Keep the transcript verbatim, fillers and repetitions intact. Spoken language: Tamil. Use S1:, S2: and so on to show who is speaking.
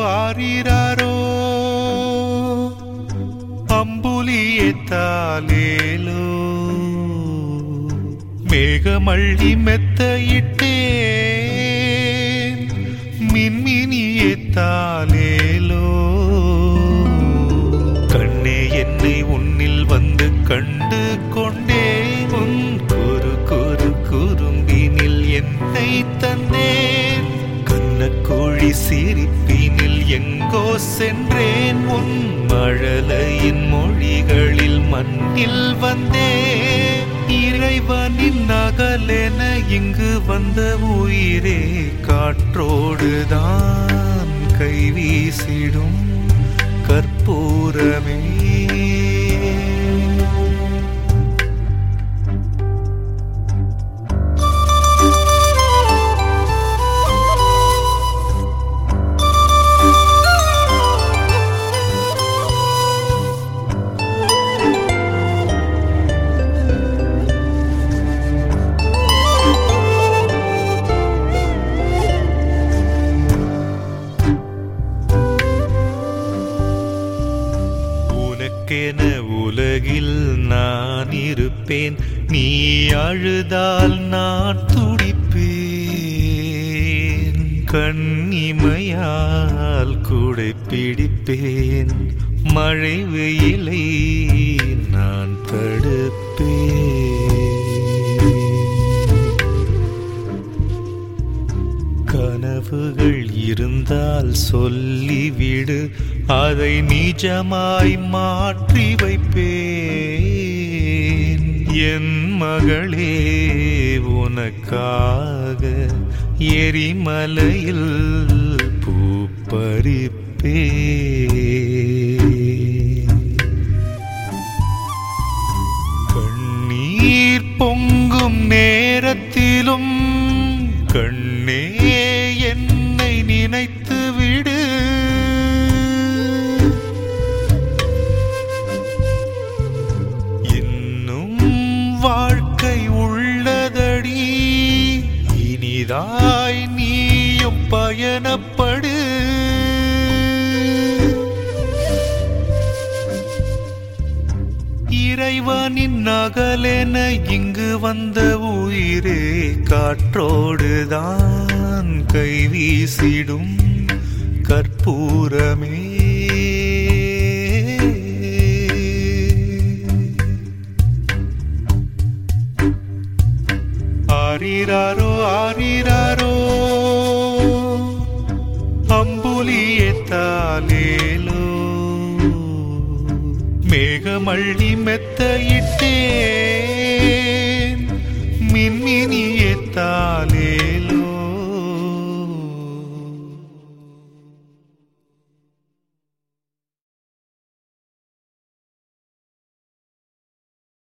S1: ஆரிராரோ அம்புலியே தாலேலோ மேகமள்ளி மெத்தையிட்டேன் மின்மினியே தாலேலோ கண்ணே என்னை உன்னில் வந்து கண்டு கொண்டேன் உன் குறு குறு குறும்பினில் என்னை தந்தேன் கண்ணக்கோழி சிரிப்பினில் எங்கோ சென்றேன் உன் மழலையின் மொழிகளில் மண்ணில் வந்தேன் இறைவனின் நகலென இங்கு வந்த உயிரே காற்றோடுதான் கைவீசிடும் கற்பூரமே உனக்கென உலகில் நான் இருப்பேன் நீ அழுதால் நான் துடிப்பேன் கண்ணிமையால் கூடை பிடிப்பேன் மழை வெயிலை நான் தடுப்பேன் கனவுகள் இருந்தால் சொல்லிவிடு அதை நிஜமாய் மாற்றி வைப்பேன் என் மகளே உனக்காக எரிமலையில் பூப்பறிப்பேன் கண்ணீர் பொங்கும் நேரத்திலும் கண்ணே என்னை நினைத்து விடு இன்னும் வாழ்க்கை உள்ளதடி இனிதாய் நீயும் பயணப்படு இறைவனின் நகலென இங்கு வந்த உயிரே காற்றோடுதான் கைவீசிடும் கற்பூரமே ஆரிராரோ ஆரிராரோ அம்புலியே தாலேலோ மேகமள்ளி மெத்தையிட்டேன்